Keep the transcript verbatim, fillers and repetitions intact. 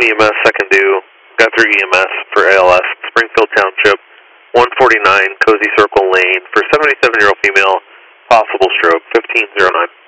E M S, second due, Guthrie E M S for A L S, Springfield Township, one forty-nine Cozy Circle Lane for seventy-seven-year-old female, possible stroke, fifteen oh nine.